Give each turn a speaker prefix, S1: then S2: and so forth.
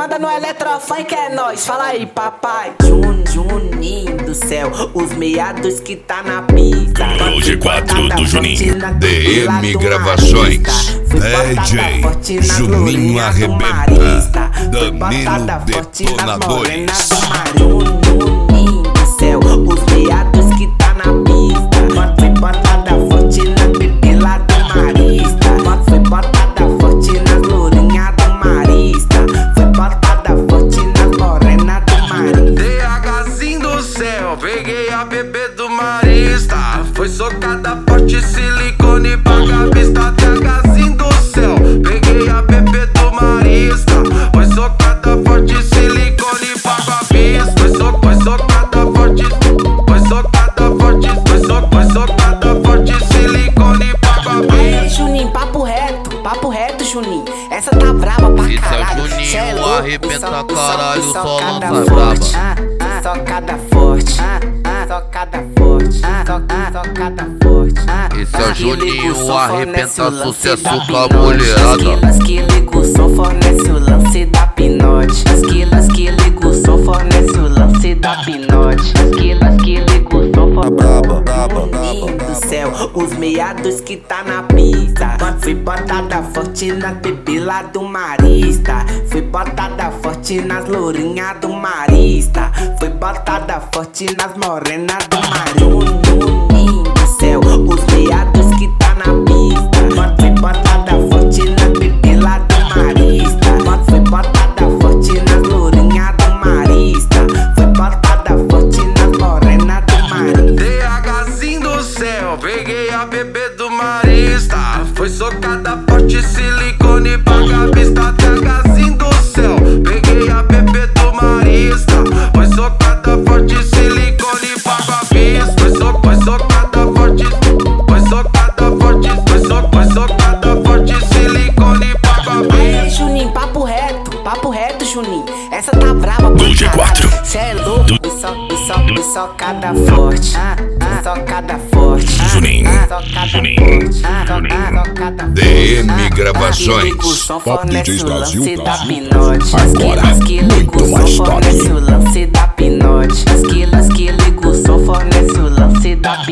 S1: manda no eletrofunk, é nóis. Fala aí, papai. Juninho do céu, os meados que tá na pista.
S2: No G4 do Juninho, DM Gravações, DJ Juninho Arrebenta, Danilo Detonadores.
S1: Juninho do céu, os meados que tá na pista. Foi botada forte na bebê lá do Marista. Foi botada forte nas lourinhas do Marista. Foi botada forte nas morenas do Marista.
S3: DHzinho do céu, peguei a bebê do Marista. Foi socada forte, silicone, paga a vista. DHzinho do céu, peguei a bebê do Marista. Foi socada forte, silicone, paga a vista. Foi socada forte, foi socada forte, foi socada forte, silicone, paga a vista.
S1: Aí, Juninho, papo reto, Juninho. Essa tá braba pra caralho.
S4: Esse é o Juninho, arrebenta caralho, só lança braba.
S1: Socada forte, socada forte, socada forte.
S4: Esse é o Juninho, arrebenta sucesso com a mulherada.
S1: As que liga o som fornece o lance da pinote. As que liga o som fornece o lance da pinote. As que liga o som fornece do céu, os meados que tá na pista. Foi botada forte nas bebê lá do Marista. Foi botada forte nas lourinhas do Marista. Foi botada forte nas morenas do Juninho do céu, os meados que tá na pista. Foi botada forte nas bebê lá do Marista. Foi botada forte nas lourinhas do Marista. Foi botada forte nas morenas do Marista.
S3: DHzinho do céu, peguei a bebê do Marista. Foi socada forte, silicone, paga a vista. DHzinho do céu, peguei a bebê do Marista. Foi socada forte, silicone, paga a vista. Foi socada forte, foi socada forte, foi socada forte, silicone, paga a vista.
S1: Aí, Juninho, papo reto, Juninho. Essa tá braba pra
S2: No G4.
S1: Cê é louco, socada forte, socada forte.
S2: Juninho, Juninho,
S1: Socada
S2: DM Gravações.
S1: Top
S5: DJs Brasil, tá?
S1: Agora, muito mais top. Fornece o lance da pinote. As que liga o som fornece o lance da pinote.